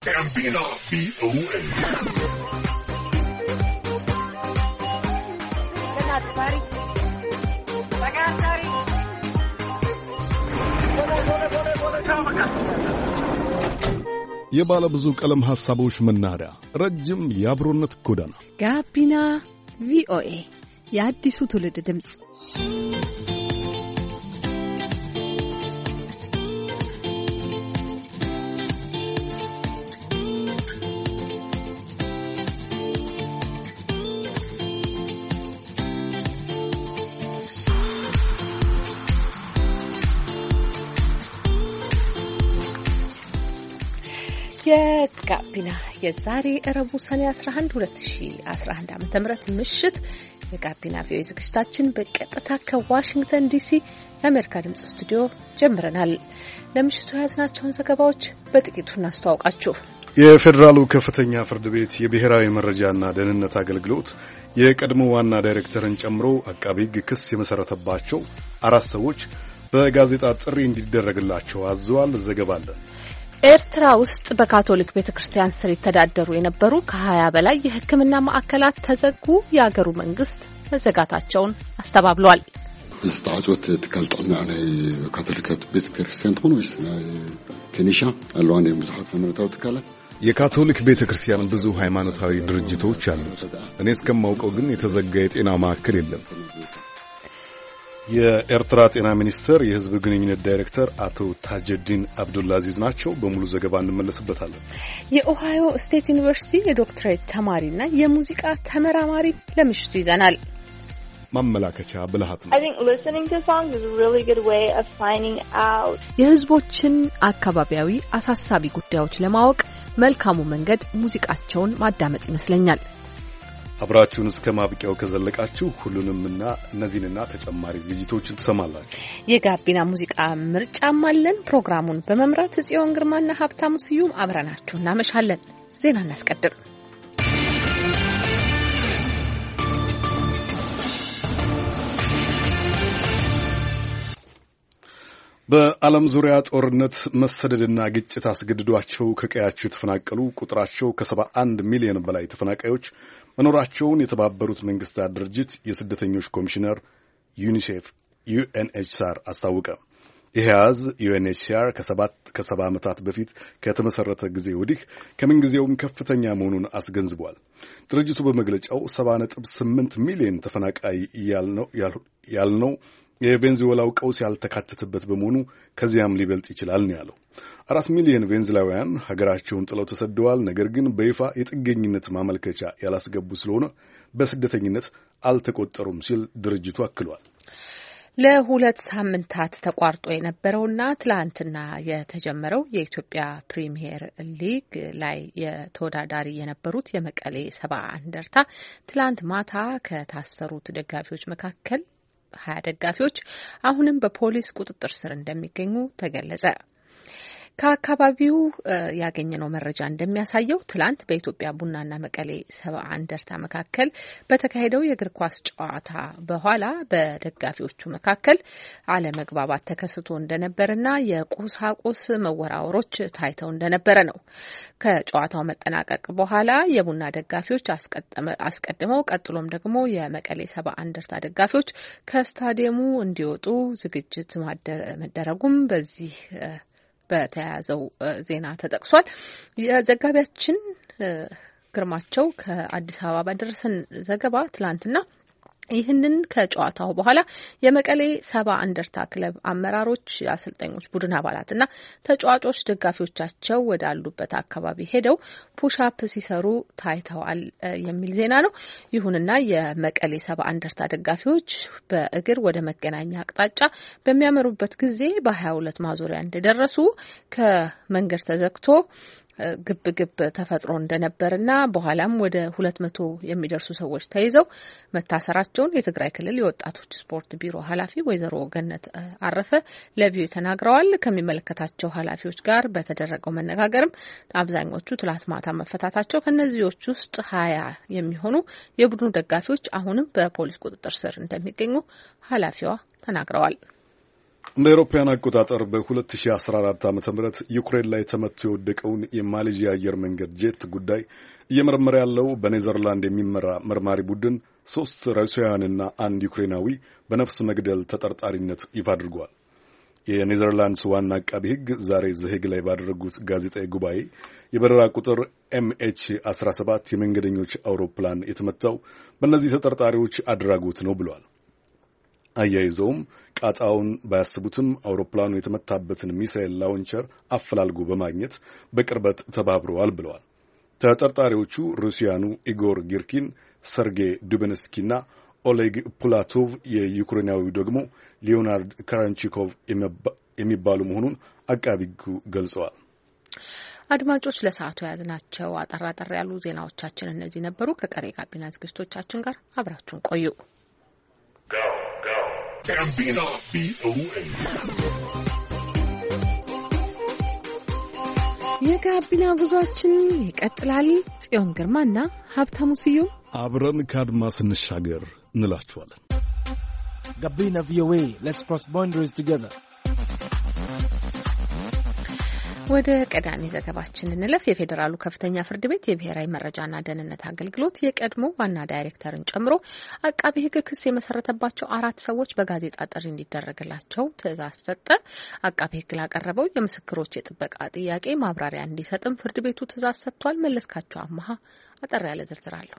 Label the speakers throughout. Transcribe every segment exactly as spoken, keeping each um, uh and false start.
Speaker 1: ጋቢና ቪኦኤ የባለ ብዙ ቀለም ሐሳቦች መናኸሪያ ረጅም የአብሮነት ጎዳና
Speaker 2: ጋቢና ቪኦኤ የአዲሱ ትውልድ ድምጽ። የጋቢና የዛሬ ረቡዕ ሰኔ አስራ አንድ ሁለት ሺህ አስራ አንድ ዓመተ ምህረት ምሽት የጋቢና ቪኦኤ ዝግጅታችን በቀጥታ ከዋሽንግተን ዲሲ የአሜሪካ ድምጽ ስቱዲዮ ጀምረናል። ለምሽቱ የያዝናቸውን ዘገባዎች በጥቂቱ እናስተዋውቃችሁ።
Speaker 1: የፌዴራሉ ከፍተኛ ፍርድ ቤት የብሔራዊ መረጃና ደህንነት አገልግሎት የቀድሞ ዋና ዳይሬክተርን ጨምሮ አቃቤ ሕግ ክስ የመሰረተባቸው አራት ሰዎች በጋዜጣ ጥሪ እንዲደረግላቸው አዘዋል። ዘገባ አለ።
Speaker 2: ኤርትራ ውስጥ በካቶሊክ ቤተክርስቲያን ስር የተዳደሩ የነበሩ ከሀያ በላይ የሕክምና ማዕከላት ተዘጉ። የአገሩ መንግስት መዘጋታቸውን አስተባብሏል።
Speaker 3: ዝተዓጽወት ትካል ጥዕና ናይ ካቶሊካት ቤተክርስቲያን ትሆኑ ወይስ ቴኒሻ አለዋን የብዙሓት ሃይማኖታዊ ትካላት?
Speaker 1: የካቶሊክ ቤተክርስቲያን ብዙ ሃይማኖታዊ ድርጅቶች አሉ። እኔ እስከማውቀው ግን የተዘጋ የጤና ማዕከል የለም። የኤርትራ ጤና ሚኒስቴር የህዝብ ግንኙነት ዳይሬክተር አቶ ታጀዲን አብዱልአዚዝ ናቸው። በሙሉ ዘገባ እንመለስበታለን።
Speaker 2: የኦሃዮ ስቴት ዩኒቨርሲቲ የዶክትሬት ተማሪና የሙዚቃ ተመራማሪ ለምሽቱ ይዘናል።
Speaker 1: ማመላከቻ ብልሃት ነው።
Speaker 2: የህዝቦችን አካባቢያዊ አሳሳቢ ጉዳዮች ለማወቅ መልካሙ መንገድ ሙዚቃቸውን ማዳመጥ ይመስለኛል።
Speaker 1: አብራችሁን እስከ ማብቂያው ከዘለቃችሁ ሁሉንምና እነዚህንና ተጨማሪ ዝግጅቶችን ትሰማላችሁ።
Speaker 2: የጋቢና ሙዚቃ ምርጫም አለን። ፕሮግራሙን በመምራት ጽዮን ግርማና ሀብታሙ ስዩም አብረናችሁ እናመሻለን። ዜና እናስቀድም።
Speaker 1: በዓለም ዙሪያ ጦርነት መሰደድና ግጭት አስገድዷቸው ከቀያቸው የተፈናቀሉ ቁጥራቸው ከሰባ አንድ ሚሊዮን በላይ ተፈናቃዮች መኖራቸውን የተባበሩት መንግስታት ድርጅት የስደተኞች ኮሚሽነር ዩኒሴፍ ዩኤንኤችሲአር አስታወቀ። ይህ ያዝ ዩኤንኤችሲአር ከሰባት ከሰባ ዓመታት በፊት ከተመሰረተ ጊዜ ወዲህ ከምንጊዜውም ከፍተኛ መሆኑን አስገንዝቧል። ድርጅቱ በመግለጫው ሰባ ነጥብ ስምንት ሚሊዮን ተፈናቃይ ያልነው የቬንዙዌላው ቀውስ ያልተካተተበት በመሆኑ ከዚያም ሊበልጥ ይችላል ነው ያለው። አራት ሚሊዮን ቬንዙዌላውያን ሀገራቸውን ጥለው ተሰደዋል። ነገር ግን በይፋ የጥገኝነት ማመልከቻ ያላስገቡ ስለሆነ በስደተኝነት አልተቆጠሩም ሲል ድርጅቱ አክሏል።
Speaker 2: ለሁለት ሳምንታት ተቋርጦ የነበረውና ትላንትና የተጀመረው የኢትዮጵያ ፕሪሚየር ሊግ ላይ የተወዳዳሪ የነበሩት የመቀሌ ሰባ እንደርታ ትላንት ማታ ከታሰሩት ደጋፊዎች መካከል ሀያ ደጋፊዎች አሁንም በፖሊስ ቁጥጥር ስር እንደሚገኙ ተገለጸ። ከአካባቢው ያገኘነው መረጃ እንደሚያሳየው ትላንት በኢትዮጵያ ቡናና መቀሌ ሰባ እንደርታ መካከል በተካሄደው የእግር ኳስ ጨዋታ በኋላ በደጋፊዎቹ መካከል አለመግባባት ተከስቶ እንደነበርና የቁሳቁስ መወራወሮች ታይተው እንደነበረ ነው። ከጨዋታው መጠናቀቅ በኋላ የቡና ደጋፊዎች አስቀድመው ቀጥሎም ደግሞ የመቀሌ ሰባ እንደርታ ደጋፊዎች ከስታዲየሙ እንዲወጡ ዝግጅት መደረጉም በዚህ በተያያዘው ዜና ተጠቅሷል። የዘጋቢያችን ግርማቸው ከአዲስ አበባ ባደረሰን ዘገባ ትላንትና ይህንን ከጨዋታው በኋላ የመቀሌ ሰባ እንደርታ ክለብ አመራሮች፣ የአሰልጣኞች ቡድን አባላትና ተጫዋቾች ደጋፊዎቻቸው ወዳሉበት አካባቢ ሄደው ፑሽአፕ ሲሰሩ ታይተዋል የሚል ዜና ነው። ይሁንና የመቀሌ ሰባ እንደርታ ደጋፊዎች በእግር ወደ መገናኛ አቅጣጫ በሚያመሩበት ጊዜ በሀያ ሁለት ማዞሪያ እንደደረሱ ከመንገድ ተዘግቶ ግብ ግብ ተፈጥሮ እንደነበርና በኋላም ወደ ሁለት መቶ የሚደርሱ ሰዎች ተይዘው መታሰራቸውን የትግራይ ክልል የወጣቶች ስፖርት ቢሮ ኃላፊ ወይዘሮ ገነት አረፈ ለቪኦኤ ተናግረዋል። ከሚመለከታቸው ኃላፊዎች ጋር በተደረገው መነጋገርም አብዛኞቹ ትላንት ማታ መፈታታቸው፣ ከነዚህዎች ውስጥ ሀያ የሚሆኑ የቡድኑ ደጋፊዎች አሁንም በፖሊስ ቁጥጥር ስር እንደሚገኙ ኃላፊዋ ተናግረዋል።
Speaker 1: እንደ አውሮፓውያን አቆጣጠር በ2014 ዓመተ ምህረት ዩክሬን ላይ ተመቶ የወደቀውን የማሌዥያ አየር መንገድ ጄት ጉዳይ እየመረመረ ያለው በኔዘርላንድ የሚመራ መርማሪ ቡድን ሶስት ሩሲያውያንና አንድ ዩክሬናዊ በነፍስ መግደል ተጠርጣሪነት ይፋ አድርጓል። የኔዘርላንድስ ዋና አቃቢ ሕግ ዛሬ ዘሄግ ላይ ባደረጉት ጋዜጣዊ ጉባኤ የበረራ ቁጥር ኤምኤች አስራ ሰባት የመንገደኞች አውሮፕላን የተመታው በእነዚህ ተጠርጣሪዎች አድራጎት ነው ብሏል። አያይዘውም ቃጣውን ባያስቡትም አውሮፕላኑ የተመታበትን ሚሳኤል ላውንቸር አፈላልጎ በማግኘት በቅርበት ተባብረዋል ብለዋል። ተጠርጣሪዎቹ ሩሲያኑ ኢጎር ጊርኪን፣ ሰርጌይ ዱበንስኪና ኦሌግ ፑላቶቭ፣ የዩክሬናዊው ደግሞ ሊዮናርድ ካራንቺኮቭ የሚባሉ መሆኑን አቃቢ ሕጉ ገልጸዋል።
Speaker 2: አድማጮች ለሰዓቱ የያዝናቸው አጠር አጠር ያሉ ዜናዎቻችን እነዚህ ነበሩ። ከቀሪ ጋቢና ዝግጅቶቻችን ጋር አብራችሁን ቆዩ። የጋቢና ጉዟችን ይቀጥላል። ጽዮን ግርማና ሀብታሙ ስዩም
Speaker 1: አብረን ከአድማስ እንሻገር እንላችኋለን።
Speaker 4: ጋቢና ቪኦኤ ሌትስ ክሮስ ባውንደሪስ ቱጌዘር።
Speaker 2: ወደ ቀዳሚ ዘገባችን እንለፍ። የፌዴራሉ ከፍተኛ ፍርድ ቤት የብሔራዊ መረጃና ደህንነት አገልግሎት የቀድሞ ዋና ዳይሬክተርን ጨምሮ አቃቢ ሕግ ክስ የመሰረተባቸው አራት ሰዎች በጋዜጣ ጥሪ እንዲደረግላቸው ትዕዛዝ ሰጠ። አቃቢ ሕግ ላቀረበው የምስክሮች የጥበቃ ጥያቄ ማብራሪያ እንዲሰጥም ፍርድ ቤቱ ትዕዛዝ ሰጥቷል። መለስካቸው አማሃ አጠር ያለ ዝርዝር አለው።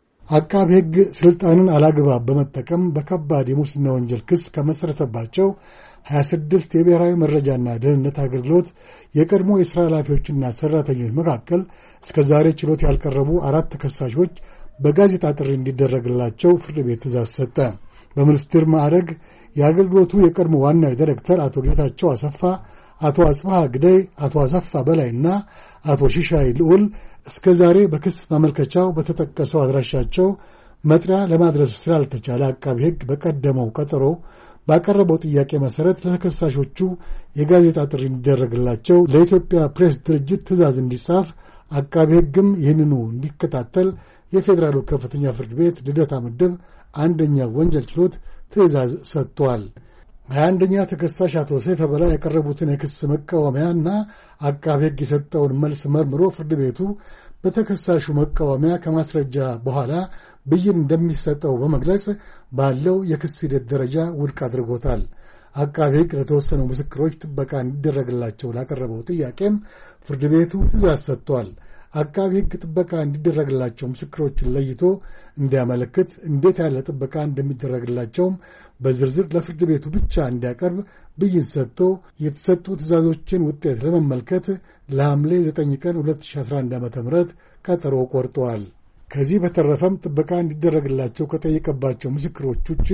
Speaker 5: አቃቢ ሕግ ስልጣንን አላግባብ በመጠቀም በከባድ የሙስና ወንጀል ክስ ከመሰረተባቸው ሀያ ስድስት የብሔራዊ መረጃና ደህንነት አገልግሎት የቀድሞ የሥራ ኃላፊዎችና ሠራተኞች መካከል እስከ ዛሬ ችሎት ያልቀረቡ አራት ተከሳሾች በጋዜጣ ጥሪ እንዲደረግላቸው ፍርድ ቤት ትዕዛዝ ሰጠ። በሚኒስትር ማዕረግ የአገልግሎቱ የቀድሞ ዋና ዳይሬክተር አቶ ጌታቸው አሰፋ፣ አቶ አጽባህ ግደይ፣ አቶ አሰፋ በላይና አቶ ሽሻይ ልዑል እስከ ዛሬ በክስ ማመልከቻው በተጠቀሰው አድራሻቸው መጥሪያ ለማድረስ ስላልተቻለ አቃቢ ሕግ በቀደመው ቀጠሮ ባቀረበው ጥያቄ መሰረት ለተከሳሾቹ የጋዜጣ ጥሪ እንዲደረግላቸው ለኢትዮጵያ ፕሬስ ድርጅት ትዕዛዝ እንዲጻፍ አቃቢ ሕግም ይህንኑ እንዲከታተል የፌዴራሉ ከፍተኛ ፍርድ ቤት ልደታ ምድብ አንደኛ ወንጀል ችሎት ትዕዛዝ ሰጥቷል። ሀያ አንደኛ ተከሳሽ አቶ ሰይፈ በላይ ያቀረቡትን የክስ መቃወሚያና አቃቢ ሕግ የሰጠውን መልስ መርምሮ ፍርድ ቤቱ በተከሳሹ መቃወሚያ ከማስረጃ በኋላ ብይን እንደሚሰጠው በመግለጽ ባለው የክስ ሂደት ደረጃ ውድቅ አድርጎታል። አቃቢ ሕግ ለተወሰኑ ምስክሮች ጥበቃ እንዲደረግላቸው ላቀረበው ጥያቄም ፍርድ ቤቱ ትዕዛዝ ሰጥቷል። አቃቢ ሕግ ጥበቃ እንዲደረግላቸው ምስክሮችን ለይቶ እንዲያመለክት፣ እንዴት ያለ ጥበቃ እንደሚደረግላቸውም በዝርዝር ለፍርድ ቤቱ ብቻ እንዲያቀርብ ብይን ሰጥቶ የተሰጡ ትዕዛዞችን ውጤት ለመመልከት ለሐምሌ ዘጠኝ ቀን ሁለት ሺህ አስራ አንድ ዓመተ ምህረት ቀጠሮ ቆርጧል። ከዚህ በተረፈም ጥበቃ እንዲደረግላቸው ከጠየቀባቸው ምስክሮች ውጪ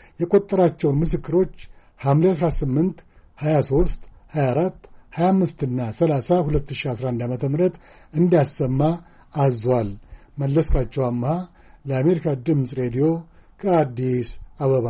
Speaker 5: የቆጠራቸውን ምስክሮች ሐምሌ አስራ ስምንት፣ ሀያ ሦስት፣ ሀያ አራት፣ ሀያ አምስት እና ሰላሳ ሁለት ሺህ አስራ አንድ ዓመተ ምህረት እንዲያሰማ አዟል። መለስካቸው አማሃ ለአሜሪካ ድምፅ ሬዲዮ ከአዲስ አበባ።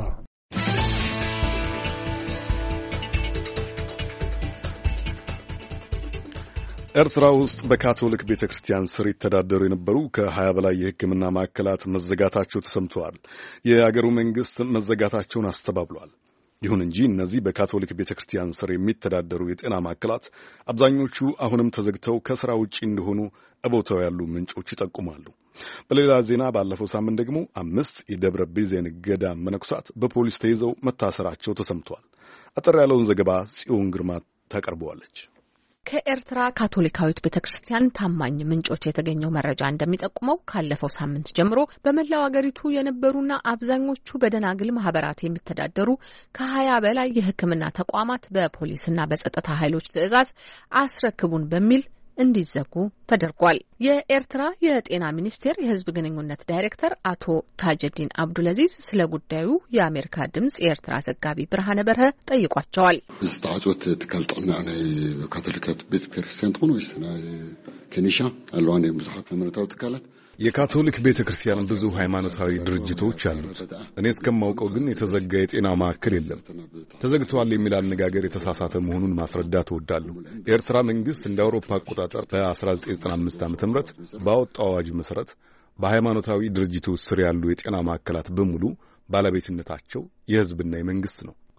Speaker 1: ኤርትራ ውስጥ በካቶሊክ ቤተ ክርስቲያን ስር ይተዳደሩ የነበሩ ከሀያ በላይ የሕክምና ማዕከላት መዘጋታቸው ተሰምተዋል። የአገሩ መንግሥት መዘጋታቸውን አስተባብሏል። ይሁን እንጂ እነዚህ በካቶሊክ ቤተ ክርስቲያን ስር የሚተዳደሩ የጤና ማዕከላት አብዛኞቹ አሁንም ተዘግተው ከሥራ ውጪ እንደሆኑ እቦታው ያሉ ምንጮች ይጠቁማሉ። በሌላ ዜና ባለፈው ሳምንት ደግሞ አምስት የደብረ ቢዜን ገዳም መነኩሳት በፖሊስ ተይዘው መታሰራቸው ተሰምቷል። አጠር ያለውን ዘገባ ጽዮን ግርማ ታቀርበዋለች።
Speaker 2: ከኤርትራ ካቶሊካዊት ቤተክርስቲያን ታማኝ ምንጮች የተገኘው መረጃ እንደሚጠቁመው ካለፈው ሳምንት ጀምሮ በመላው አገሪቱ የነበሩና አብዛኞቹ በደናግል ማህበራት የሚተዳደሩ ከሀያ በላይ የሕክምና ተቋማት በፖሊስና በጸጥታ ኃይሎች ትዕዛዝ አስረክቡን በሚል እንዲዘጉ ተደርጓል። የኤርትራ የጤና ሚኒስቴር የህዝብ ግንኙነት ዳይሬክተር አቶ ታጀዲን አብዱልአዚዝ ስለ ጉዳዩ የአሜሪካ ድምጽ የኤርትራ ዘጋቢ ብርሃነ በርሀ ጠይቋቸዋል።
Speaker 3: ዝተዓጽወት ትካል ጥዕና ናይ ካቶሊካት ቤተ ክርስቲያን ትኾኑ ወይስ ናይ ኬኒሻ ኣለዋን ብዙሓት ሃይማኖታዊ ትካላት?
Speaker 1: የካቶሊክ ቤተ ክርስቲያን ብዙ ሃይማኖታዊ ድርጅቶች አሉት። እኔ እስከማውቀው ግን የተዘጋ የጤና ማዕከል የለም። ተዘግቷል የሚል አነጋገር የተሳሳተ መሆኑን ማስረዳት እወዳለሁ። የኤርትራ መንግስት እንደ አውሮፓ አቆጣጠር በአስራ ዘጠኝ ዘጠና አምስት ዓመተ ምህረት ባወጣው አዋጅ መሰረት በሃይማኖታዊ ድርጅቶች ስር ያሉ የጤና ማዕከላት በሙሉ ባለቤትነታቸው የህዝብና የመንግስት ነው።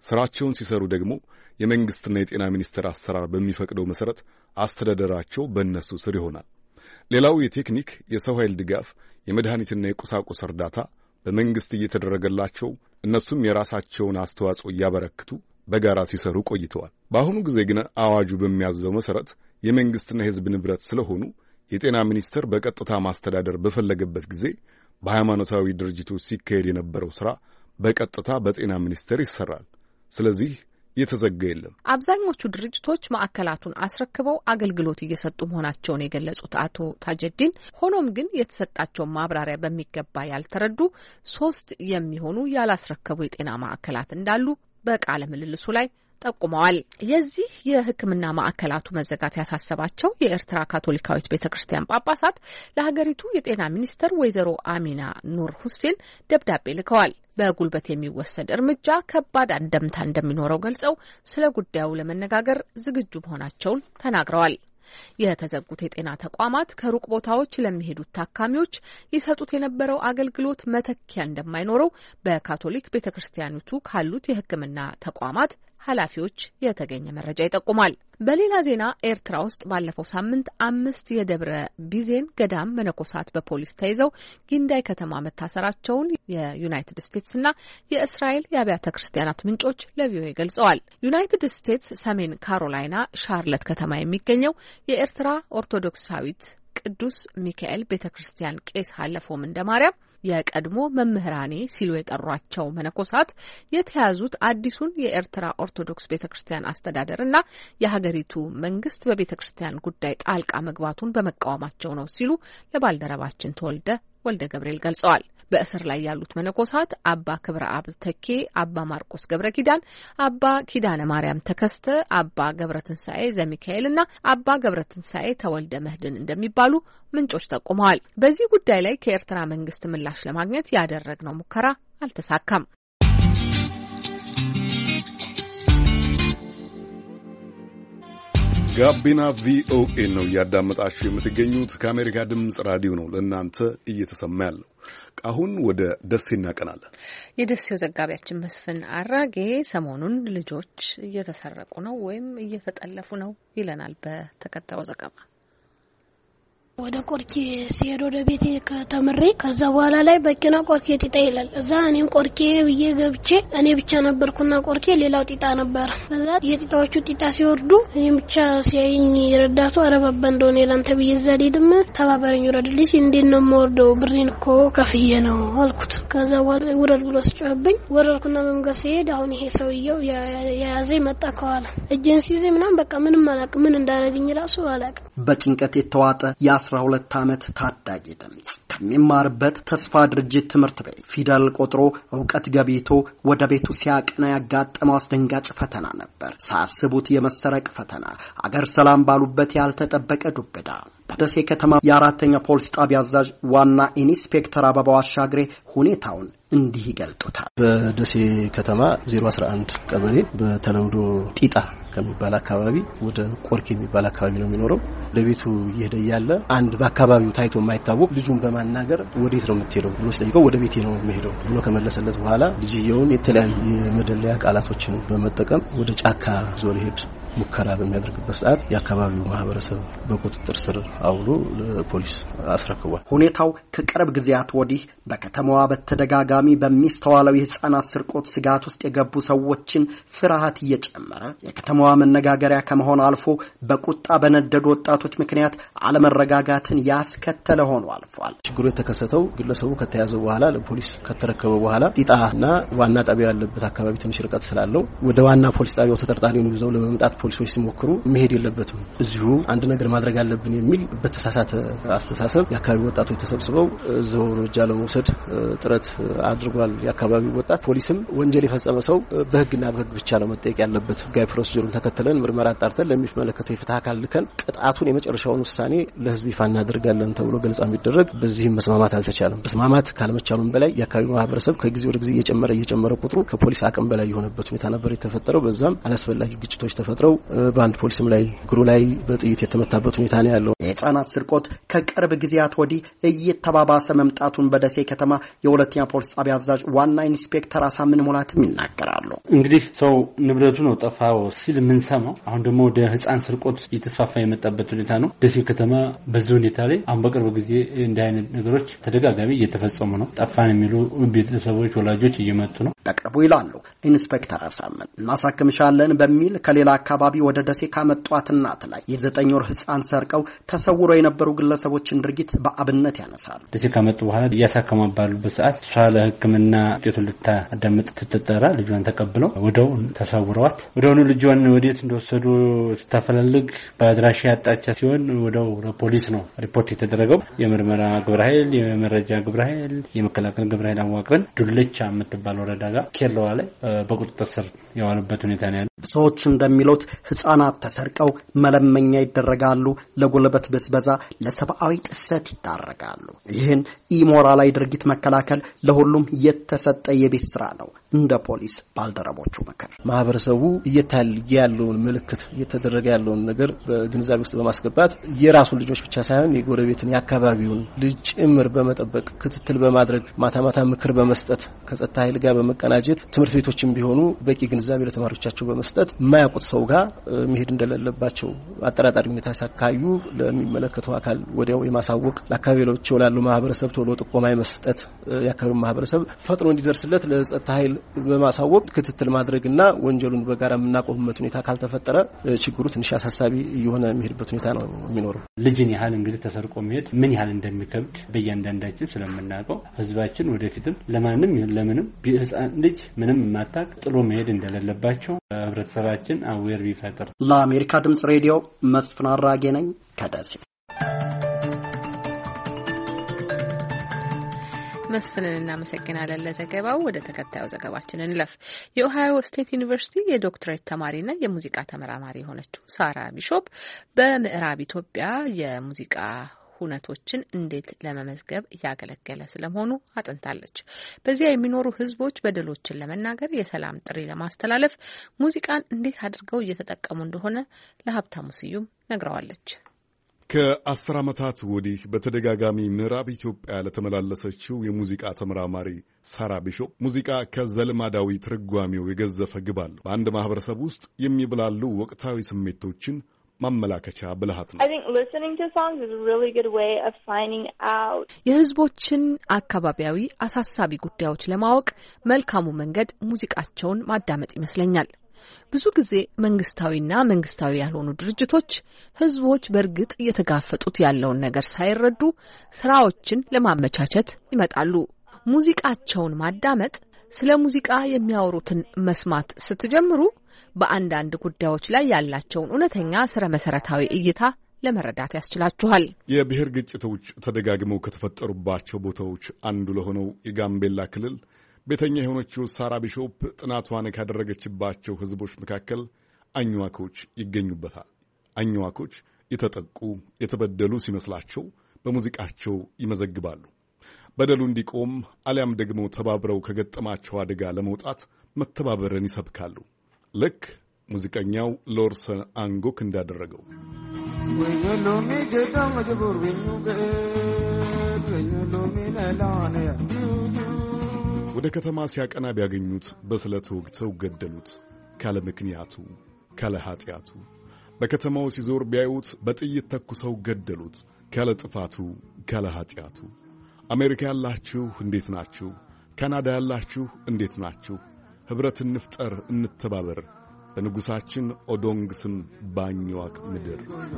Speaker 1: ስራቸውን ሲሰሩ ደግሞ የመንግስትና የጤና ሚኒስቴር አሰራር በሚፈቅደው መሰረት አስተዳደራቸው በእነሱ ስር ይሆናል። ሌላው የቴክኒክ የሰው ኃይል ድጋፍ፣ የመድኃኒትና የቁሳቁስ እርዳታ በመንግስት እየተደረገላቸው እነሱም የራሳቸውን አስተዋጽኦ እያበረክቱ በጋራ ሲሰሩ ቆይተዋል። በአሁኑ ጊዜ ግን አዋጁ በሚያዘው መሰረት የመንግስትና የህዝብ ንብረት ስለሆኑ የጤና ሚኒስቴር በቀጥታ ማስተዳደር በፈለገበት ጊዜ በሃይማኖታዊ ድርጅቶች ሲካሄድ የነበረው ስራ በቀጥታ በጤና ሚኒስቴር ይሰራል። ስለዚህ የተዘጋ የለም።
Speaker 2: አብዛኞቹ ድርጅቶች ማዕከላቱን አስረክበው አገልግሎት እየሰጡ መሆናቸውን የገለጹት አቶ ታጀዲን፣ ሆኖም ግን የተሰጣቸውን ማብራሪያ በሚገባ ያልተረዱ ሶስት የሚሆኑ ያላስረከቡ የጤና ማዕከላት እንዳሉ በቃለ ምልልሱ ላይ ጠቁመዋል። የዚህ የሕክምና ማዕከላቱ መዘጋት ያሳሰባቸው የኤርትራ ካቶሊካዊት ቤተክርስቲያን ጳጳሳት ለሀገሪቱ የጤና ሚኒስትር ወይዘሮ አሚና ኑር ሁሴን ደብዳቤ ልከዋል። በጉልበት የሚወሰድ እርምጃ ከባድ አንደምታ እንደሚኖረው ገልጸው ስለ ጉዳዩ ለመነጋገር ዝግጁ መሆናቸውን ተናግረዋል። የተዘጉት የጤና ተቋማት ከሩቅ ቦታዎች ለሚሄዱት ታካሚዎች ይሰጡት የነበረው አገልግሎት መተኪያ እንደማይኖረው በካቶሊክ ቤተክርስቲያኒቱ ካሉት የሕክምና ተቋማት ኃላፊዎች የተገኘ መረጃ ይጠቁማል። በሌላ ዜና ኤርትራ ውስጥ ባለፈው ሳምንት አምስት የደብረ ቢዜን ገዳም መነኮሳት በፖሊስ ተይዘው ጊንዳይ ከተማ መታሰራቸውን የዩናይትድ ስቴትስና የእስራኤል የአብያተ ክርስቲያናት ምንጮች ለቪኦኤ ገልጸዋል። ዩናይትድ ስቴትስ ሰሜን ካሮላይና ሻርለት ከተማ የሚገኘው የኤርትራ ኦርቶዶክሳዊት ቅዱስ ሚካኤል ቤተክርስቲያን ቄስ ሀለፎም እንደማርያም የቀድሞ መምህራኔ ሲሉ የጠሯቸው መነኮሳት የተያዙት አዲሱን የኤርትራ ኦርቶዶክስ ቤተክርስቲያን አስተዳደርና የሀገሪቱ መንግስት በቤተክርስቲያን ጉዳይ ጣልቃ መግባቱን በመቃወማቸው ነው ሲሉ ለባልደረባችን ተወልደ ወልደ ገብርኤል ገልጸዋል። በእስር ላይ ያሉት መነኮሳት አባ ክብረ አብ ተኬ፣ አባ ማርቆስ ገብረ ኪዳን፣ አባ ኪዳነ ማርያም ተከስተ፣ አባ ገብረ ትንሳኤ ዘሚካኤልና አባ ገብረ ትንሳኤ ተወልደ መህድን እንደሚባሉ ምንጮች ጠቁመዋል። በዚህ ጉዳይ ላይ ከኤርትራ መንግስት ምላሽ ለማግኘት ያደረግነው ሙከራ አልተሳካም።
Speaker 1: ጋቢና ቪኦኤ ነው እያዳመጣችሁ የምትገኙት። ከአሜሪካ ድምጽ ራዲዮ ነው ለእናንተ እየተሰማ ያለው። አሁን ወደ ደሴ እናቀናለን።
Speaker 2: የደሴው ዘጋቢያችን መስፍን አራጌ ሰሞኑን ልጆች እየተሰረቁ ነው ወይም እየተጠለፉ ነው ይለናል በተከታዩ ዘገባ።
Speaker 6: ወደ ቆርኬ ሲሄድ ወደ ቤቴ ከተመሬ ከዛ በኋላ ላይ በቂና ቆርኬ ጢጣ ይላል። እዛ እኔም ቆርኬ ብዬ ገብቼ እኔ ብቻ ነበርኩና ቆርኬ ሌላው ጢጣ ነበር። ከዛ የጢጣዎቹ ጢጣ ሲወርዱ እኔም ብቻ ሲያይኝ ረዳቱ አረባባ እንደሆነ ይላንተ ብዬ ዘዴድም ተባበረኝ ወረድልኝ እንዴት ነው የምወርደው ብሬን እኮ ከፍዬ ነው አልኩት። ከዛ ወረድ ብሎ ሲጮህብኝ ወረድኩና መንገድ ሲሄድ አሁን ይሄ ሰውየው የያዘኝ መጣ ከኋላ እጄን ሲይዘ ምናምን በቃ ምንም አላውቅም ምን እንዳደረገኝ ራሱ አላውቅም።
Speaker 7: በጭንቀት የተዋጠ የአስራ ሁለት ዓመት ታዳጊ ድምጽ ከሚማርበት ተስፋ ድርጅት ትምህርት ቤት ፊደል ቆጥሮ ዕውቀት ገቢቶ ወደ ቤቱ ሲያቀና ያጋጠመው አስደንጋጭ ፈተና ነበር። ሳስቡት የመሰረቅ ፈተና፣ አገር ሰላም ባሉበት ያልተጠበቀ ዱብዳ። በደሴ ከተማ የአራተኛ ፖሊስ ጣቢያ አዛዥ ዋና ኢንስፔክተር አበባው አሻግሬ ሁኔታውን እንዲህ ይገልጡታል።
Speaker 8: በደሴ ከተማ ዜሮ አስራ አንድ ቀበሌ በተለምዶ ጢጣ ከሚባል አካባቢ ወደ ቆርኬ የሚባል አካባቢ ነው የሚኖረው። ለቤቱ እየሄደ ያለ አንድ በአካባቢው ታይቶ የማይታወቅ ልጁን በማናገር ወዴት ነው የምትሄደው ብሎ ሲጠይቀው ወደ ቤቴ ነው የምሄደው ብሎ ከመለሰለት በኋላ ልጅየውን የተለያዩ የመደለያ ቃላቶችን በመጠቀም ወደ ጫካ ዞር ሄድ ሙከራ በሚያደርግበት ሰዓት የአካባቢው ማህበረሰብ በቁጥጥር ስር አውሎ ለፖሊስ አስረክቧል።
Speaker 7: ሁኔታው ከቅርብ ጊዜያት ወዲህ በከተማዋ በተደጋጋሚ በሚስተዋለው የህፃናት ስርቆት ስጋት ውስጥ የገቡ ሰዎችን ፍርሃት እየጨመረ የከተማዋ መነጋገሪያ ከመሆን አልፎ በቁጣ በነደዱ ወጣቶች ምክንያት አለመረጋጋትን ያስከተለ ሆኖ አልፏል።
Speaker 8: ችግሩ የተከሰተው ግለሰቡ ከተያዘ በኋላ ለፖሊስ ከተረከበ በኋላ ጢጣና ዋና ጣቢያ ያለበት አካባቢ ትንሽ ርቀት ስላለው ወደ ዋና ፖሊስ ጣቢያው ተጠርጣሪውን ይዘው ለመምጣት ፖሊሶች ሲሞክሩ መሄድ የለበትም እዚሁ አንድ ነገር ማድረግ አለብን የሚል በተሳሳተ አስተሳሰብ የአካባቢ ወጣቶች ተሰብስበው እዛው እርምጃ ለመውሰድ ጥረት አድርጓል። የአካባቢ ወጣት ፖሊስም ወንጀል የፈጸመ ሰው በህግና በህግ ብቻ ነው መጠየቅ ያለበት፣ ህጋዊ ፕሮሲጀሩን ተከትለን ምርመራ አጣርተን ለሚመለከተው የፍትህ አካል ልከን ቅጣቱን የመጨረሻውን ውሳኔ ለህዝብ ይፋ እናደርጋለን ተብሎ ገልጻ የሚደረግ በዚህም መስማማት አልተቻለም። መስማማት ካልመቻሉም በላይ የአካባቢ ማህበረሰብ ከጊዜ ወደ ጊዜ እየጨመረ እየጨመረ ቁጥሩ ከፖሊስ አቅም በላይ የሆነበት ሁኔታ ነበር የተፈጠረው። በዛም አላስፈላጊ ግጭቶች ተፈጥረው ያለው። በአንድ ፖሊስም ላይ እግሩ ላይ በጥይት የተመታበት ሁኔታ ነው ያለው።
Speaker 7: የህፃናት ስርቆት ከቅርብ ጊዜያት ወዲህ እየተባባሰ መምጣቱን በደሴ ከተማ የሁለተኛ ፖሊስ ጣቢያ አዛዥ ዋና ኢንስፔክተር አሳምን ሙላትም ይናገራሉ።
Speaker 9: እንግዲህ ሰው ንብረቱ ነው ጠፋው ሲል ምን ሰማው አሁን ደግሞ ወደ ህፃን ስርቆት እየተስፋፋ የመጣበት ሁኔታ ነው። ደሴ ከተማ በዚህ ሁኔታ ላይ አሁን በቅርብ ጊዜ እንደ አይነት ነገሮች ተደጋጋሚ እየተፈጸሙ ነው። ጠፋን የሚሉ ቤተሰቦች ወላጆች እየመጡ ነው።
Speaker 7: በቅርቡ ይላሉ ኢንስፔክተር አሳምን እናሳክምሻለን በሚል ከሌላ አካባቢ ወደ ደሴ ካመጧት እናት ላይ የዘጠኝ ወር ህፃን ሰርቀው ተሰውረው የነበሩ ግለሰቦችን ድርጊት በአብነት ያነሳሉ።
Speaker 9: ደሴ ካመጡ በኋላ እያሳከሙ ባሉበት ሰዓት ሻለ ህክምና ውጤቱን ልታዳምጥ ትተጠራ ልጇን ተቀብለው ወደው ተሰውረዋት ወደው ልጇን ወዴት እንደወሰዱ ስታፈላልግ በአድራሻ ያጣቻ ሲሆን ወደው ለፖሊስ ነው ሪፖርት የተደረገው። የምርመራ ግብረ ኃይል የመረጃ ግብረ ኃይል የመከላከል ግብረ ኃይል አዋቅረን ዱልቻ የምትባል ወረዳ ጋር ኬላዋ ላይ በቁጥጥር ስር የዋሉበት ሁኔታ ነው ያለው።
Speaker 7: ሰዎች እንደሚሉት ህፃናት ተሰርቀው መለመኛ ይደረጋሉ፣ ለጉልበት ብዝበዛ፣ ለሰብአዊ ጥሰት ይዳረጋሉ። ይህን ኢሞራላዊ ድርጊት መከላከል ለሁሉም የተሰጠ የቤት ስራ ነው። እንደ ፖሊስ ባልደረቦቹ መከር
Speaker 8: ማህበረሰቡ እየታየ ያለውን ምልክት እየተደረገ ያለውን ነገር በግንዛቤ ውስጥ በማስገባት የራሱን ልጆች ብቻ ሳይሆን የጎረቤትን ያካባቢውን ልጅ ጭምር በመጠበቅ ክትትል በማድረግ ማታ ማታ ምክር በመስጠት ከጸጥታ ኃይል ጋር በመቀናጀት ትምህርት ቤቶችም ቢሆኑ በቂ ግንዛቤ ለተማሪዎቻቸው በመስጠት የማያውቁት ሰው ጋር መሄድ እንደሌለባቸው አጠራጣሪ ሁኔታ ሳካዩ ለሚመለከተው አካል ወዲያው የማሳወቅ ለአካባቢዎች ላሉ ማህበረሰብ ቶሎ ጥቆማ መስጠት ያካባቢው ማህበረሰብ ፈጥኖ እንዲደርስለት ለጸጥታ ኃይል በማሳወቅ ክትትል ማድረግና ወንጀሉን በጋራ የምናቆምበት ሁኔታ ካልተፈጠረ ችግሩ ትንሽ አሳሳቢ የሆነ የሚሄድበት ሁኔታ ነው የሚኖረው።
Speaker 9: ልጅን ያህል እንግዲህ ተሰርቆ መሄድ ምን ያህል እንደሚከብድ በእያንዳንዳችን ስለምናውቀው ህዝባችን ወደፊትም ለማንም ይሁን ለምንም ህፃን ልጅ ምንም ማታቅ ጥሎ መሄድ እንደሌለባቸው ህብረተሰባችን አዌር ቢፈጥር።
Speaker 7: ለአሜሪካ ድምጽ ሬዲዮ መስፍን አራጌ ነኝ ከደሴ።
Speaker 2: መስፍንን እናመሰግናለን ለዘገባው። ወደ ተከታዩ ዘገባችን እንለፍ። የኦሃዮ ስቴት ዩኒቨርሲቲ የዶክትሬት ተማሪና የሙዚቃ ተመራማሪ የሆነችው ሳራ ቢሾፕ በምዕራብ ኢትዮጵያ የሙዚቃ ሁነቶችን እንዴት ለመመዝገብ እያገለገለ ስለመሆኑ አጥንታለች። በዚያ የሚኖሩ ህዝቦች በደሎችን ለመናገር የሰላም ጥሪ ለማስተላለፍ ሙዚቃን እንዴት አድርገው እየተጠቀሙ እንደሆነ ለሀብታሙ ስዩም ነግረዋለች።
Speaker 1: ከአስር ዓመታት ወዲህ በተደጋጋሚ ምዕራብ ኢትዮጵያ ለተመላለሰችው የሙዚቃ ተመራማሪ ሳራ ቢሾፕ ሙዚቃ ከዘልማዳዊ ትርጓሜው የገዘፈ ግብ አለው። በአንድ ማህበረሰብ ውስጥ የሚብላሉ ወቅታዊ ስሜቶችን ማመላከቻ ብልሃት ነው።
Speaker 2: የህዝቦችን አካባቢያዊ አሳሳቢ ጉዳዮች ለማወቅ መልካሙ መንገድ ሙዚቃቸውን ማዳመጥ ይመስለኛል። ብዙ ጊዜ መንግስታዊና መንግስታዊ ያልሆኑ ድርጅቶች ህዝቦች በእርግጥ እየተጋፈጡት ያለውን ነገር ሳይረዱ ስራዎችን ለማመቻቸት ይመጣሉ። ሙዚቃቸውን ማዳመጥ፣ ስለ ሙዚቃ የሚያወሩትን መስማት ስትጀምሩ በአንዳንድ ጉዳዮች ላይ ያላቸውን እውነተኛ ስረ መሰረታዊ እይታ ለመረዳት ያስችላችኋል።
Speaker 1: የብሔር ግጭቶች ተደጋግመው ከተፈጠሩባቸው ቦታዎች አንዱ ለሆነው የጋምቤላ ክልል ቤተኛ የሆነችው ሳራ ቢሾፕ ጥናቷን ካደረገችባቸው ህዝቦች መካከል አኝዋኮች ይገኙበታል። አኝዋኮች የተጠቁ የተበደሉ ሲመስላቸው በሙዚቃቸው ይመዘግባሉ። በደሉ እንዲቆም አሊያም ደግሞ ተባብረው ከገጠማቸው አደጋ ለመውጣት መተባበርን ይሰብካሉ። ልክ ሙዚቀኛው ሎርሰን አንጎክ እንዳደረገው ወደ ከተማ ሲያቀና ቢያገኙት በስለት ወግተው ገደሉት። ካለ ምክንያቱ ካለ ኃጢአቱ። በከተማው ሲዞር ቢያዩት በጥይት ተኩሰው ገደሉት። ካለ ጥፋቱ ካለ ኃጢአቱ። አሜሪካ ያላችሁ እንዴት ናችሁ? ካናዳ ያላችሁ እንዴት ናችሁ? ህብረት እንፍጠር፣ እንተባበር በንጉሳችን ኦዶንግ ስም ባኝዋክ ምድር።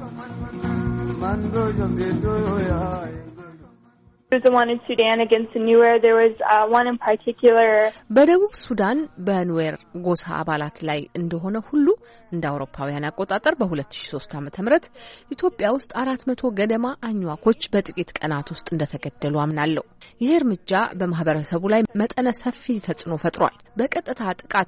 Speaker 2: በደቡብ ሱዳን በኑዌር ጎሳ አባላት ላይ እንደሆነ ሁሉ እንደ አውሮፓውያን አቆጣጠር በ2003 ዓ.ም ኢትዮጵያ ውስጥ አራት መቶ ገደማ አኝዋኮች በጥቂት ቀናት ውስጥ እንደተገደሉ አምናለሁ። ይህ እርምጃ በማህበረሰቡ ላይ መጠነ ሰፊ ተጽዕኖ ፈጥሯል። በቀጥታ ጥቃት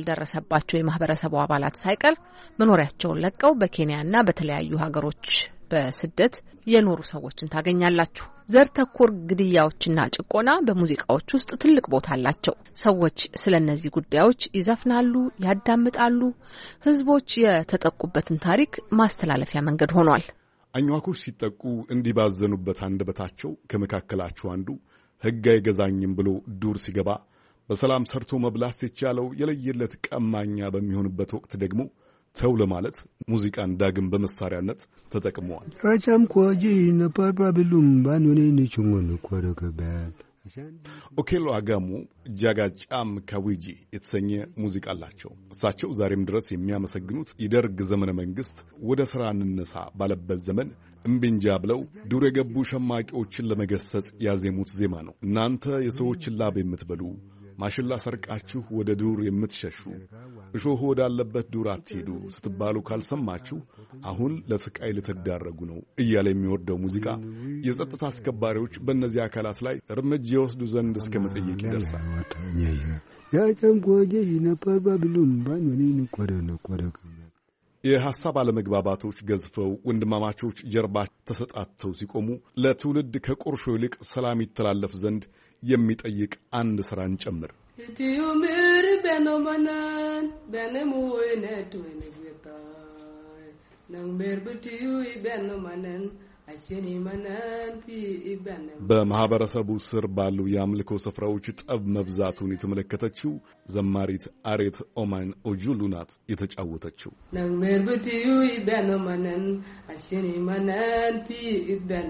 Speaker 2: ያልደረሰባቸው የማህበረሰቡ አባላት ሳይቀር መኖሪያቸውን ለቀው በኬንያና በተለያዩ ሀገሮች በስደት የኖሩ ሰዎችን ታገኛላችሁ። ዘር ተኮር ግድያዎችና ጭቆና በሙዚቃዎች ውስጥ ትልቅ ቦታ አላቸው። ሰዎች ስለነዚህ ጉዳዮች ይዘፍናሉ፣ ያዳምጣሉ። ህዝቦች የተጠቁበትን ታሪክ ማስተላለፊያ መንገድ ሆኗል።
Speaker 1: አኝዋኮች ሲጠቁ እንዲባዘኑበት አንደበታቸው ከመካከላቸው አንዱ ሕግ አይገዛኝም ብሎ ዱር ሲገባ በሰላም ሰርቶ መብላት ሲቻለው የለየለት ቀማኛ በሚሆንበት ወቅት ደግሞ ተው ለማለት ሙዚቃን ዳግም በመሳሪያነት ተጠቅመዋል።
Speaker 10: አቻም ኮጂ ነፓርባብሉም ባንወኔ ንቹን ኮረከባል
Speaker 1: ኦኬሎ አጋሙ ጃጋጫም ካዊጂ የተሰኘ ሙዚቃ አላቸው። እሳቸው ዛሬም ድረስ የሚያመሰግኑት የደርግ ዘመነ መንግስት ወደ ሥራ እንነሳ ባለበት ዘመን እምቢንጃ ብለው ዱር የገቡ ሸማቂዎችን ለመገሰጽ ያዜሙት ዜማ ነው። እናንተ የሰዎችን ላብ የምትበሉ ማሽላ ሰርቃችሁ ወደ ዱር የምትሸሹ እሾህ ወዳለበት ዱር አትሄዱ ስትባሉ ካልሰማችሁ አሁን ለስቃይ ልትዳረጉ ነው እያለ የሚወርደው ሙዚቃ የጸጥታ አስከባሪዎች በእነዚህ አካላት ላይ እርምጃ ይወስዱ ዘንድ እስከ መጠየቅ ይደርሳል።
Speaker 10: ያጨም ጎጂ ነበር ባብሉም ባንወኔ ቆረነ ቆረከ
Speaker 1: የሐሳብ አለመግባባቶች ገዝፈው ወንድማማቾች ጀርባ ተሰጣተው ሲቆሙ ለትውልድ ከቁርሾ ይልቅ ሰላም ይተላለፍ ዘንድ የሚጠይቅ አንድ ስራን ጨምር።
Speaker 11: ኢትዮ ምር በኖማናን በነሙወነ ቱንግታ ነን ምርብቲዩ በኖማናን አሽኒ ማናን ፒ ኢበነ
Speaker 1: በማህበረሰቡ ስር ባሉ የአምልኮ ስፍራዎች ጠብ መብዛቱን የተመለከተችው ዘማሪት አሬት ኦማን ኦጁሉ ናት የተጫወተችው።
Speaker 11: ነን ምርብቲዩ በኖማናን አሽኒ ማናን ፒ ኢበነ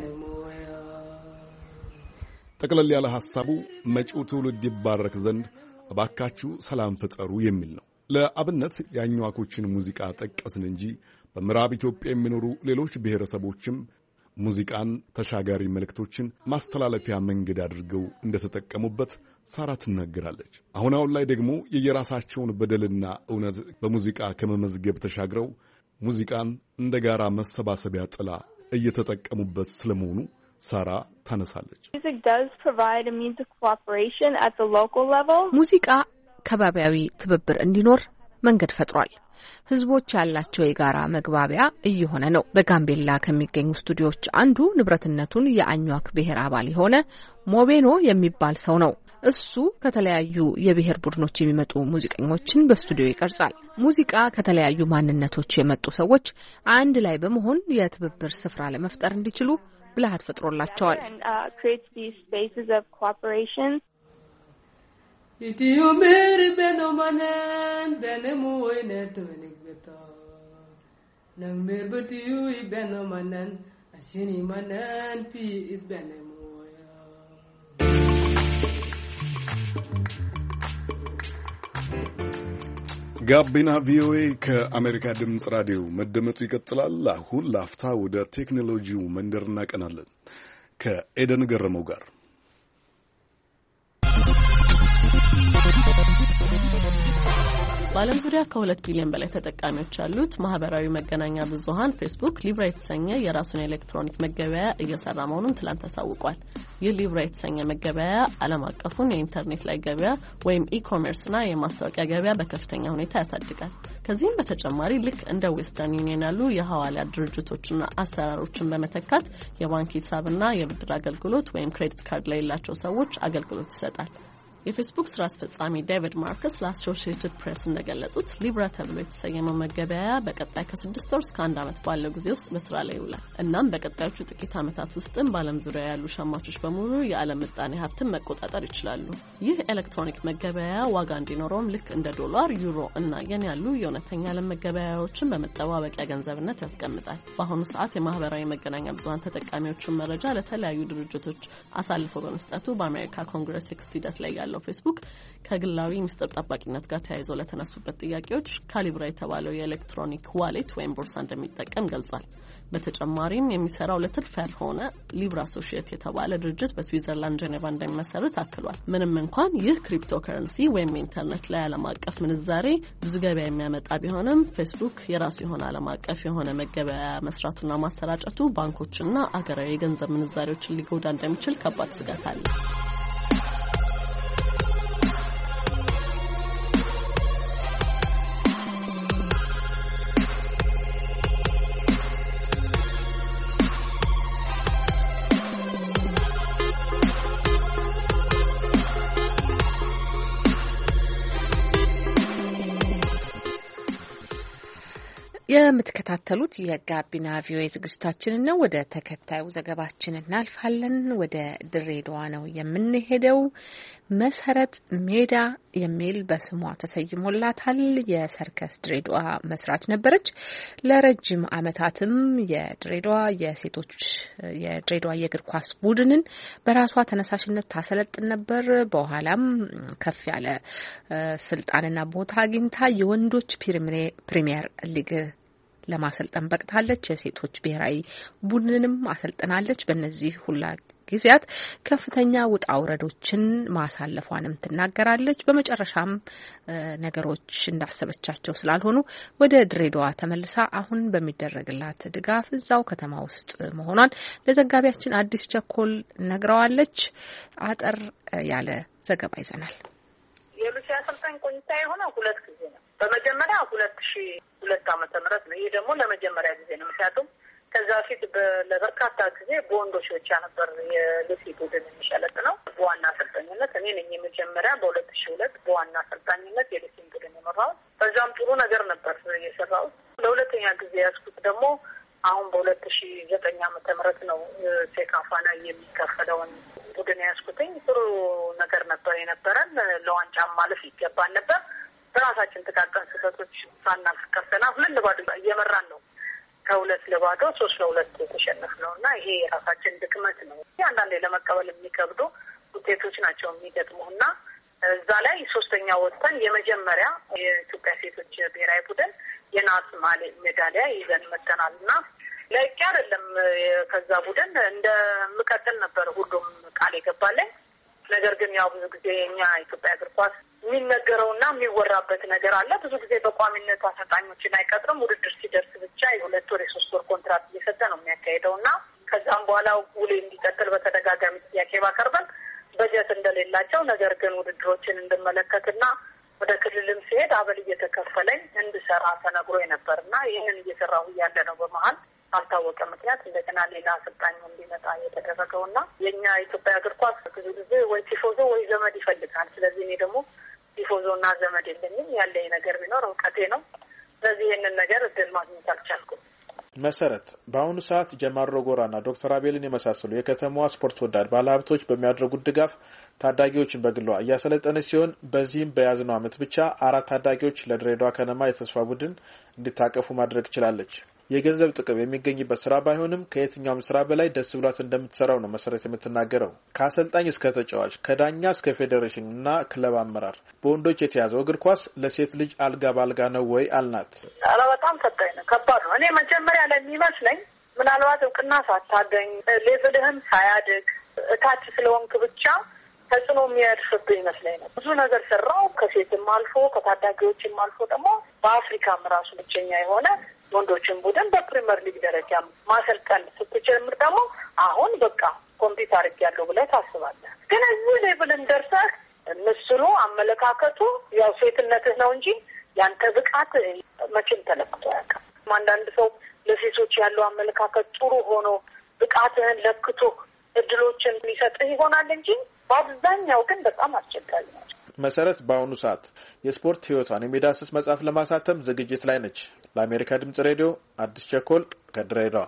Speaker 1: ጠቅለል ያለ ሐሳቡ መጪው ትውልድ ይባረክ ዘንድ እባካችሁ ሰላም ፍጠሩ የሚል ነው። ለአብነት የአኝዋኮችን ሙዚቃ ጠቀስን እንጂ በምዕራብ ኢትዮጵያ የሚኖሩ ሌሎች ብሔረሰቦችም ሙዚቃን ተሻጋሪ መልእክቶችን ማስተላለፊያ መንገድ አድርገው እንደተጠቀሙበት ሳራ ትናገራለች። አሁን አሁን ላይ ደግሞ የየራሳቸውን በደልና እውነት በሙዚቃ ከመመዝገብ ተሻግረው ሙዚቃን እንደ ጋራ መሰባሰቢያ ጥላ እየተጠቀሙበት ስለመሆኑ ሳራ ታነሳለች።
Speaker 2: ሙዚቃ ከባቢያዊ ትብብር እንዲኖር መንገድ ፈጥሯል። ህዝቦች ያላቸው የጋራ መግባቢያ እየሆነ ነው። በጋምቤላ ከሚገኙ ስቱዲዮዎች አንዱ ንብረትነቱን የአኟክ ብሔር አባል የሆነ ሞቤኖ የሚባል ሰው ነው። እሱ ከተለያዩ የብሔር ቡድኖች የሚመጡ ሙዚቀኞችን በስቱዲዮ ይቀርጻል። ሙዚቃ ከተለያዩ ማንነቶች የመጡ ሰዎች አንድ ላይ በመሆን የትብብር ስፍራ ለመፍጠር እንዲችሉ ብልሃት ፈጥሮላቸዋል።
Speaker 11: ኢትዮ ምር በኖማናን በነሙወነ ቱንግታ ነን ምርብቲዩ በኖማናን አሽኒ ማናን ፒ ኢበነ
Speaker 1: ጋቢና ቪኦኤ ከአሜሪካ ድምፅ ራዲዮ መደመጡ ይቀጥላል። አሁን ላፍታ ወደ ቴክኖሎጂው መንደር እናቀናለን ከኤደን ገረመው ጋር።
Speaker 12: በዓለም ዙሪያ ከሁለት ቢሊዮን በላይ ተጠቃሚዎች ያሉት ማህበራዊ መገናኛ ብዙሃን ፌስቡክ ሊብራ የተሰኘ የራሱን ኤሌክትሮኒክ መገበያያ እየሰራ መሆኑን ትላንት ተሳውቋል። ይህ ሊብራ የተሰኘ መገበያያ ዓለም አቀፉን የኢንተርኔት ላይ ገበያ ወይም ኢኮሜርስና የማስታወቂያ ገበያ በከፍተኛ ሁኔታ ያሳድጋል። ከዚህም በተጨማሪ ልክ እንደ ዌስተርን ዩኒየን ያሉ የሐዋላ ድርጅቶችና አሰራሮችን በመተካት የባንክ ሂሳብና የብድር አገልግሎት ወይም ክሬዲት ካርድ ላይ ያላቸው ሰዎች አገልግሎት ይሰጣል። የፌስቡክ ስራ አስፈጻሚ ዴቪድ ማርከስ ለአሶሺየትድ ፕሬስ እንደገለጹት ሊብራ ተብሎ የተሰየመው መገበያያ በቀጣይ ከስድስት ወር እስከ አንድ ዓመት ባለው ጊዜ ውስጥ በስራ ላይ ይውላል። እናም በቀጣዮቹ ጥቂት ዓመታት ውስጥም በዓለም ዙሪያ ያሉ ሸማቾች በሙሉ የዓለም ምጣኔ ሀብትን መቆጣጠር ይችላሉ። ይህ ኤሌክትሮኒክ መገበያያ ዋጋ እንዲኖረውም ልክ እንደ ዶላር፣ ዩሮ እና የን ያሉ የእውነተኛ ዓለም መገበያያዎችን በመጠባበቂያ ገንዘብነት ያስቀምጣል። በአሁኑ ሰዓት የማህበራዊ መገናኛ ብዙሃን ተጠቃሚዎችን መረጃ ለተለያዩ ድርጅቶች አሳልፎ በመስጠቱ በአሜሪካ ኮንግረስ ሂደት ላይ ያለው ፌስቡክ ከግላዊ ሚስጥር ጠባቂነት ጋር ተያይዘው ለተነሱበት ጥያቄዎች ካሊብራ የተባለው የኤሌክትሮኒክ ዋሌት ወይም ቦርሳ እንደሚጠቀም ገልጿል። በተጨማሪም የሚሰራው ለትርፍ ያልሆነ ሊብራ አሶሺየት የተባለ ድርጅት በስዊዘርላንድ ጄኔቫ እንደሚመሰርት አክሏል። ምንም እንኳን ይህ ክሪፕቶ ከረንሲ ወይም ኢንተርኔት ላይ ዓለም አቀፍ ምንዛሬ ብዙ ገበያ የሚያመጣ ቢሆንም ፌስቡክ የራሱ የሆነ ዓለም አቀፍ የሆነ መገበያያ መስራቱና ማሰራጨቱ ባንኮችና አገራዊ የገንዘብ ምንዛሬዎችን ሊጎዳ እንደሚችል ከባድ ስጋት አለ።
Speaker 2: የምትከታተሉት የጋቢና ቪኦኤ ዝግጅታችንን ነው። ወደ ተከታዩ ዘገባችን እናልፋለን። ወደ ድሬዳዋ ነው የምንሄደው። መሰረት ሜዳ የሚል በስሟ ተሰይሞላታል። የሰርከስ ድሬዳዋ መስራች ነበረች። ለረጅም ዓመታትም የድሬዳዋ የሴቶች የድሬዳዋ የእግር ኳስ ቡድንን በራሷ ተነሳሽነት ታሰለጥን ነበር። በኋላም ከፍ ያለ ስልጣንና ቦታ አግኝታ የወንዶች ፕሪሚየር ሊግ ለማሰልጠን በቅታለች። የሴቶች ብሔራዊ ቡድንንም አሰልጥናለች። በእነዚህ ሁላ ጊዜያት ከፍተኛ ውጣ ውረዶችን ማሳለፏንም ትናገራለች። በመጨረሻም ነገሮች እንዳሰበቻቸው ስላልሆኑ ወደ ድሬዳዋ ተመልሳ አሁን በሚደረግላት ድጋፍ እዛው ከተማ ውስጥ መሆኗን ለዘጋቢያችን አዲስ ቸኮል ነግረዋለች። አጠር ያለ ዘገባ ይዘናል።
Speaker 13: የሉሲያ አሰልጣኝ ቆይታ የሆነው ሁለት ጊዜ ነው። በመጀመሪያ ሁለት ሺህ ሁለት ዓመተ ምህረት ነው። ይሄ ደግሞ ለመጀመሪያ ጊዜ ነው። ምክንያቱም ከዛ ፊት ለበርካታ ጊዜ በወንዶች ብቻ ነበር የሉሲ ቡድን የሚሸለጥነው። በዋና አሰልጣኝነት እኔ ነኝ የመጀመሪያ በሁለት ሺህ ሁለት በዋና አሰልጣኝነት የሉሲ ቡድን የመራሁት። በዛም ጥሩ ነገር ነበር የሰራሁት። ለሁለተኛ ጊዜ ያስኩት ደግሞ አሁን በሁለት ሺህ ዘጠኝ ዓመተ ምህረት ነው ሴካፋ ላይ የሚከፈለውን ቡድን ያስኩትኝ። ጥሩ ነገር ነበር የነበረን። ለዋንጫ ማለፍ ይገባል ነበር። በራሳችን ጥቃቅን ስህተቶች ሳናልፍ ቀርተናል። ሁለት ለባዶ እየመራን ነው ከሁለት ለባዶ ሶስት ለሁለት የተሸነፍነው እና ይሄ የራሳችን ድክመት ነው። አንዳንዴ ለመቀበል የሚከብዱ ውጤቶች ናቸው የሚገጥሙና እዛ ላይ ሶስተኛ ወጥተን የመጀመሪያ የኢትዮጵያ ሴቶች ብሔራዊ ቡድን የናስ ሜዳሊያ ይዘን መጥተናል እና ለቂ አይደለም። ከዛ ቡድን እንደምቀጥል ነበር ሁሉም ቃል የገባለኝ። ነገር ግን ያው ብዙ ጊዜ የኛ ኢትዮጵያ እግር ኳስ የሚነገረውና የሚወራበት ነገር አለ። ብዙ ጊዜ በቋሚነት አሰልጣኞችን አይቀጥርም። ውድድር ሲደርስ ብቻ የሁለት ወር የሶስት ወር ኮንትራክት እየሰጠ ነው የሚያካሄደው እና ከዛም በኋላ ውሌ እንዲቀጥል በተደጋጋሚ ጥያቄ ባቀርበን በጀት እንደሌላቸው፣ ነገር ግን ውድድሮችን እንድመለከትና ወደ ክልልም ሲሄድ አበል እየተከፈለኝ እንድሰራ ተነግሮ ነበርና ይህንን እየሰራሁ እያለ ነው በመሀል ባልታወቀ ምክንያት እንደገና ሌላ አሰልጣኝ እንዲመጣ የተደረገውና የኛ ኢትዮጵያ እግር ኳስ ብዙ ጊዜ ወይ ቲፎዞ ወይ ዘመድ ይፈልጋል። ስለዚህ እኔ ደግሞ ቲፎዞና ዘመድ የለኝም። ያለኝ ነገር ቢኖር እውቀቴ ነው። ስለዚህ ይህንን ነገር እድል ማግኘት አልቻልኩም።
Speaker 14: መሰረት በአሁኑ ሰዓት ጀማል ሮጎራና ዶክተር አቤልን የመሳሰሉ የከተማዋ ስፖርት ወዳድ ባለሀብቶች በሚያደርጉት ድጋፍ ታዳጊዎችን በግሏ እያሰለጠነች ሲሆን በዚህም በያዝነው ዓመት ብቻ አራት ታዳጊዎች ለድሬዳዋ ከነማ የተስፋ ቡድን እንዲታቀፉ ማድረግ ችላለች። የገንዘብ ጥቅም የሚገኝበት ስራ ባይሆንም ከየትኛውም ስራ በላይ ደስ ብሏት እንደምትሰራው ነው መሰረት የምትናገረው። ከአሰልጣኝ እስከ ተጫዋች፣ ከዳኛ እስከ ፌዴሬሽን እና ክለብ አመራር በወንዶች የተያዘው እግር ኳስ ለሴት ልጅ አልጋ ባልጋ ነው ወይ አልናት።
Speaker 13: ኧረ በጣም ፈታኝ ነው፣ ከባድ ነው። እኔ መጀመሪያ ላይ የሚመስለኝ ምናልባት እውቅና ሳታገኝ ሌቭልህም ሳያድግ እታች ስለሆንክ ብቻ ተጽዕኖ የሚያድርብህ ይመስለኝ ነው። ብዙ ነገር ሰራው፣ ከሴትም አልፎ ከታዳጊዎችም አልፎ ደግሞ በአፍሪካም ራሱ ብቸኛ የሆነ ወንዶችን ቡድን በፕሪሚየር ሊግ ደረጃ ማሰልጠን ስትጀምር ደግሞ አሁን በቃ ኮምፒውተር አድርጌያለሁ ብለህ ታስባለህ። ግን እዚህ ሌቭልም ደርሰህ ምስሉ አመለካከቱ ያው ሴትነትህ ነው እንጂ ያንተ ብቃት መቼም ተለክቶ አያውቅም። አንዳንድ ሰው ለሴቶች ያለው አመለካከት ጥሩ ሆኖ ብቃትህን ለክቶ እድሎችን ሊሰጥህ ይሆናል እንጂ በአብዛኛው ግን በጣም አስቸጋሪ ነው።
Speaker 14: መሰረት በአሁኑ ሰዓት የስፖርት ህይወቷን የሚዳስስ መጽሐፍ ለማሳተም ዝግጅት ላይ ነች። ለአሜሪካ ድምጽ ሬዲዮ አዲስ ቸኮል ከድሬዳዋ።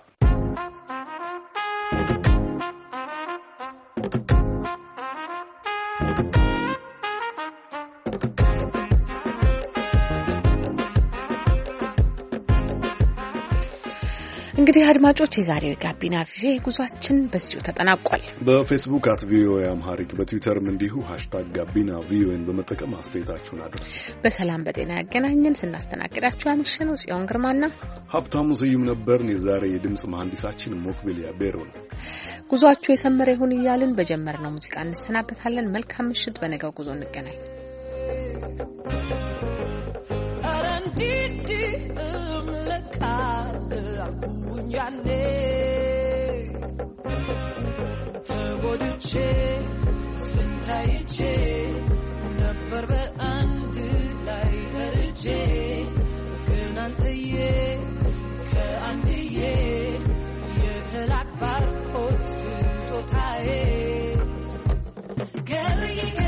Speaker 2: እንግዲህ አድማጮች የዛሬው ጋቢና ቪኦኤ ጉዟችን በዚሁ ተጠናቋል።
Speaker 1: በፌስቡክ አት ቪኦኤ አምሃሪክ በትዊተርም እንዲሁ ሃሽታግ ጋቢና ቪኦኤን በመጠቀም አስተያየታችሁን አድርሱ።
Speaker 2: በሰላም በጤና ያገናኘን። ስናስተናግዳችሁ ያመሸነው ጽዮን ግርማና
Speaker 1: ሀብታሙ ስዩም ነበርን። የዛሬ የድምጽ መሐንዲሳችን ሞክቢሊያ ቤሮ ነው።
Speaker 2: ጉዟችሁ የሰመረ ይሁን እያልን በጀመርነው ሙዚቃ እንሰናበታለን። መልካም ምሽት። በነገው ጉዞ እንገናኝ። ያኔ ተጎድቼ ስንታይቼ ነበር በአንድ ላይ ተርቼ ግን አንተዬ ከአንድዬ የተላክ ባርኮት ስጦታዬ ገርዬ